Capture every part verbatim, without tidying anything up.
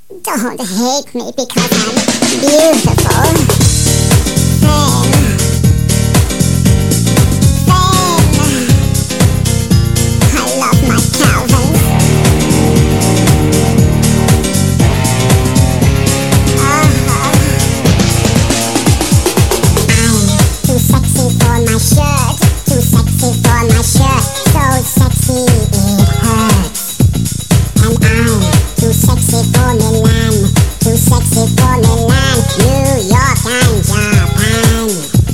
Don't hate me because I'm beautiful. Fame. Fame. I love my Calvins. Uh-huh. I'm too sexy for my shirt. Too sexy for my shirt. So sexy it hurts. And I'm too sexy for Milan. Too sexy for Milan, New York and Japan.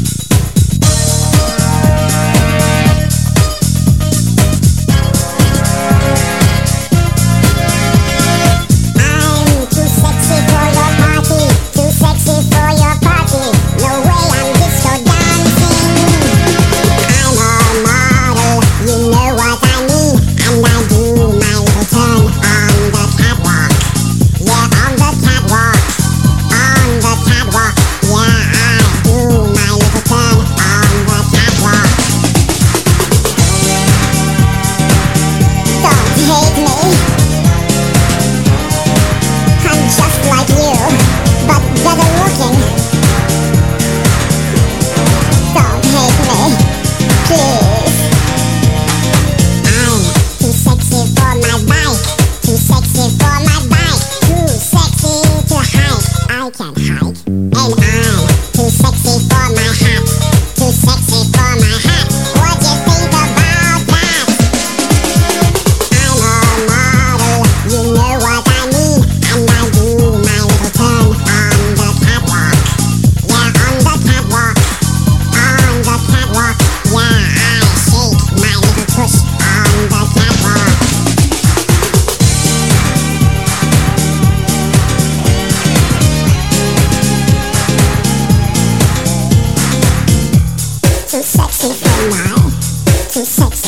I'm too sexy for your party. Too sexy for your party. No way I'm disco dancing. I'm a model, you know what I mean. And I do my little turn on the catwalk. Yeah, on the catwalk. On the catwalk. Yeah, I do my little turn on the catwalk. Don't hate me. I'm just like you, but better looking. Don't hate me, please. I'm too sexy for my bike. Too sexy for my bike. Too sexy to hike. I can hike. And I'm too sexy for my hat. Too sexy for my hat. What you think about that? I'm a model, you know what I mean. And I do my little turn on the catwalk. Yeah, on the catwalk. On the catwalk. Yeah, I shake my little tush on the catwalk. Too sexy for my, too sexy.